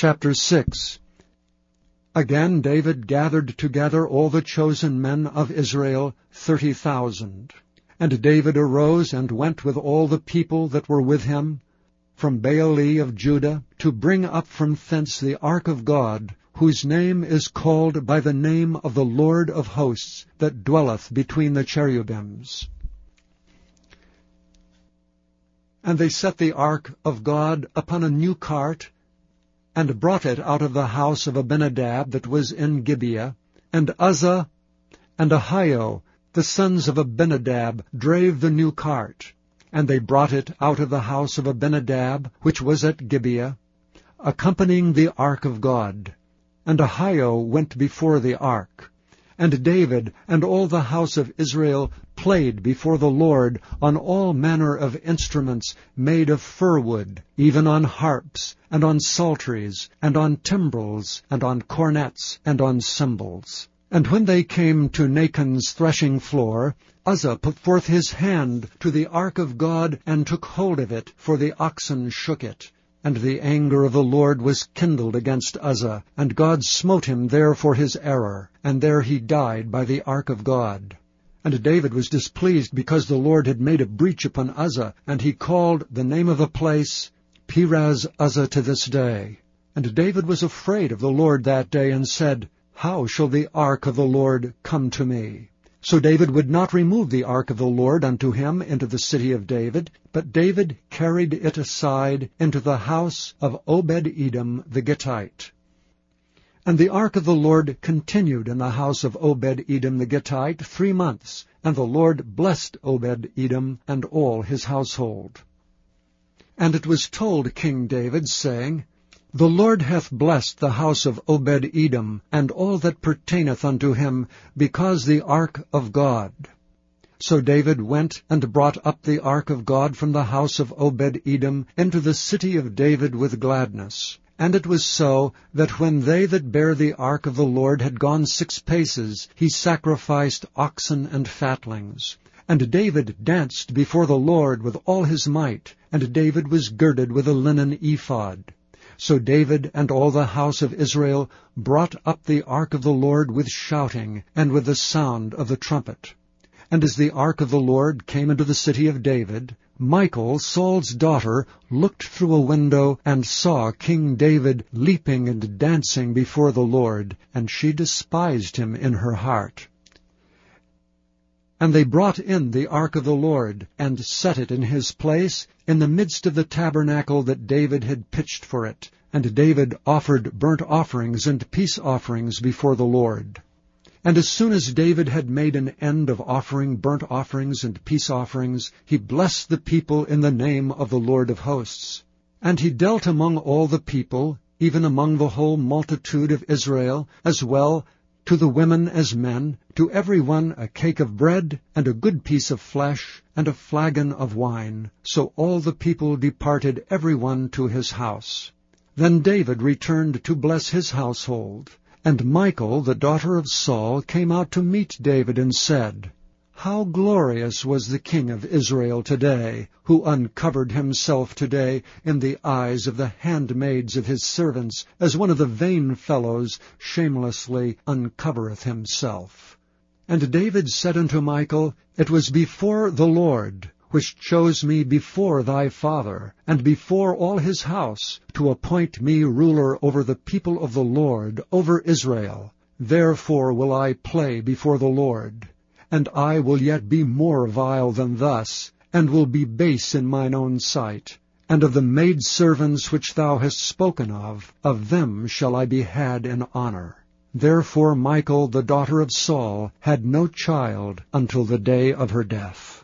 Chapter 6. Again David gathered together all the chosen men of Israel, 30,000. And David arose and went with all the people that were with him from Baale of Judah, to bring up from thence the ark of God, whose name is called by the name of the Lord of hosts, that dwelleth between the cherubims. And they set the ark of God upon a new cart, and brought it out of the house of Abinadab that was in Gibeah. And Uzzah and Ahio, the sons of Abinadab, drave the new cart. And they brought it out of the house of Abinadab, which was at Gibeah, accompanying the ark of God. And Ahio went before the ark. And David and all the house of Israel played before the Lord on all manner of instruments made of fir wood, even on harps, and on psalteries, and on timbrels, and on cornets, and on cymbals. And when they came to Nachon's threshing floor, Uzzah put forth his hand to the ark of God, and took hold of it, for the oxen shook it. And the anger of the Lord was kindled against Uzzah, and God smote him there for his error, and there he died by the ark of God. And David was displeased because the Lord had made a breach upon Uzzah, and he called the name of the place Perez Uzzah to this day. And David was afraid of the Lord that day, and said, How shall the ark of the Lord come to me? So David would not remove the ark of the Lord unto him into the city of David, but David carried it aside into the house of Obed-Edom the Gittite. And the ark of the Lord continued in the house of Obed-Edom the Gittite 3 months, and the Lord blessed Obed-Edom and all his household. And it was told King David, saying, The Lord hath blessed the house of Obed-Edom, and all that pertaineth unto him, because the ark of God. So David went and brought up the ark of God from the house of Obed-Edom into the city of David with gladness. And it was so, that when they that bare the ark of the Lord had gone 6 paces, he sacrificed oxen and fatlings. And David danced before the Lord with all his might, and David was girded with a linen ephod. So David and all the house of Israel brought up the ark of the Lord with shouting, and with the sound of the trumpet. And as the ark of the Lord came into the city of David, Michal, Saul's daughter, looked through a window, and saw King David leaping and dancing before the Lord, and she despised him in her heart. And they brought in the ark of the Lord, and set it in his place, in the midst of the tabernacle that David had pitched for it. And David offered burnt offerings and peace offerings before the Lord. And as soon as David had made an end of offering burnt offerings and peace offerings, he blessed the people in the name of the Lord of hosts. And he dealt among all the people, even among the whole multitude of Israel, as well to the women as men, to every one a cake of bread, and a good piece of flesh, and a flagon of wine. So all the people departed every one to his house. Then David returned to bless his household. And Michal, the daughter of Saul, came out to meet David, and said, How glorious was the king of Israel today, who uncovered himself today in the eyes of the handmaids of his servants, as one of the vain fellows shamelessly uncovereth himself. And David said unto Michal, It was before the Lord, which chose me before thy father, and before all his house, to appoint me ruler over the people of the Lord, over Israel. Therefore will I play before the Lord. And I will yet be more vile than thus, and will be base in mine own sight. And of the maidservants which thou hast spoken of them shall I be had in honor. Therefore Michal, the daughter of Saul, had no child until the day of her death.